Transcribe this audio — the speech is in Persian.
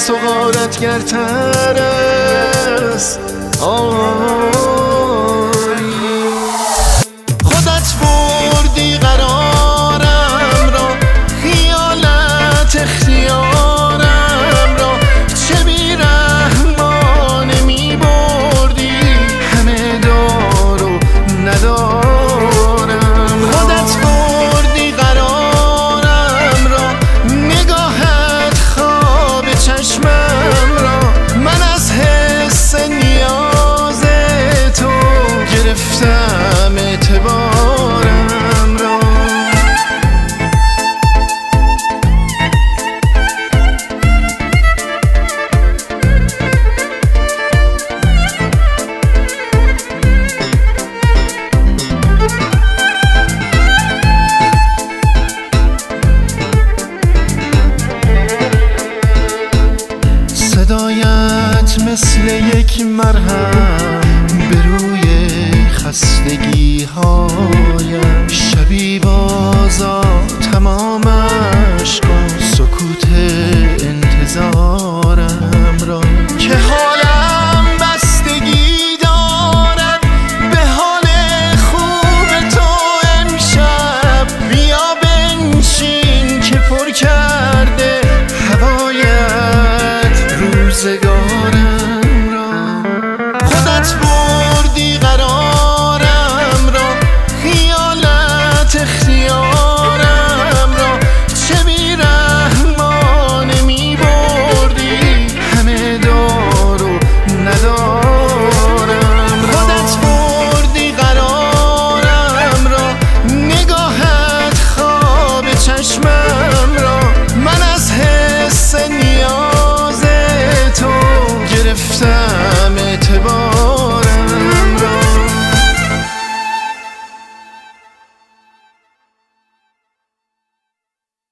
تو غارتگرتر است. خودت بردی قرارم را، خیالت اختیارم را، چه بی‌رحمانه می‌بردی همه دار و ندارم. خودت بردی قرارم را، نگاهت خواب چشمم را، من از حس نیاز تو گرفتم اعتبارم را. صدایت مثل یک مرهم به روی خستگی هایم، شبی بازا تمامش کن سکوت انتظارم را، که حالم بستگی دارد به حال خوب تو امشب. بیا بنشین که پر کرده هوایت روزگار.